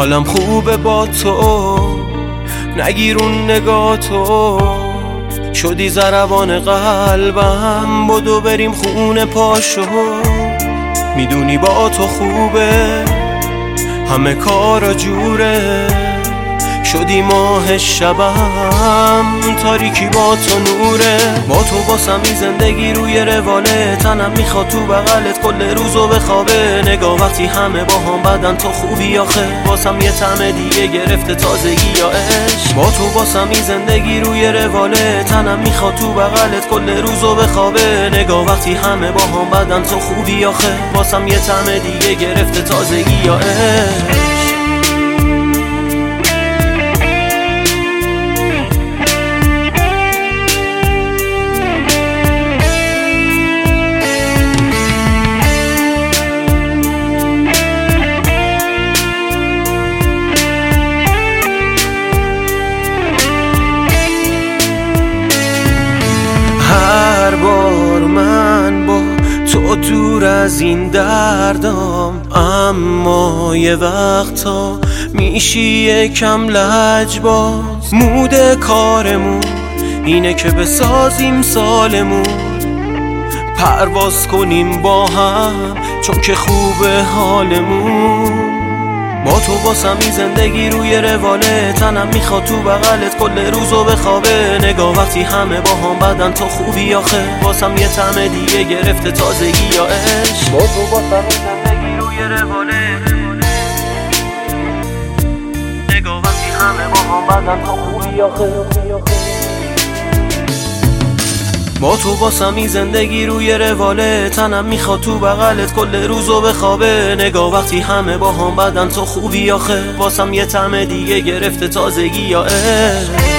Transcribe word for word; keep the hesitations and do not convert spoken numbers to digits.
حالم خوبه با تو، نگیرون نگاه تو، شدی ضربان قلبم. بدو بریم خونه پاشو، میدونی با تو خوبه، همه کارا جوره. شدی ماه شبم، تاریکی با تو نوره. با تو باسمی زندگی روی رواله، تنم میخواد تو بغلت کل روزو بخوابه. نگاه وقتی همه با هم بدن تو خوبی آخه، باسم یه طعم دیگه گرفته تازگی یا عشق. با تو باسمی زندگی روی رواله، تنم میخواد تو بغلت کل روزو بخوابه. نگاه وقتی همه با هم بدن تو خوبی آخه، باسم یه طعم دیگه گرفته تازگی یا عشق. هر بار من با تو دور از این دردام، اما یه وقتا میشی یکم لجباز. مود کارمون اینه که بسازیم سالمون، پرواز کنیم با هم چون که خوبه حالمون. با تو باسمی زندگی روی رواله، تنم میخواد تو بغلت کل روزو بخوابه. نگاه وقتی همه با هم بدن تو خوبی آخه، باسم یه طعم دیگه گرفته تازگی یا عشق. با تو باسمی زندگی روی رواله، نگاه وقتی همه با هم بدن تو خوبی آخه. با تو باسمی زندگی روی رواله، تنم میخواد تو بغلت کل روزو بخوابه. نگاه وقتی همه با هم بدن تو خوبی آخه، باسم یه طعم دیگه گرفته تازگی یا عشق.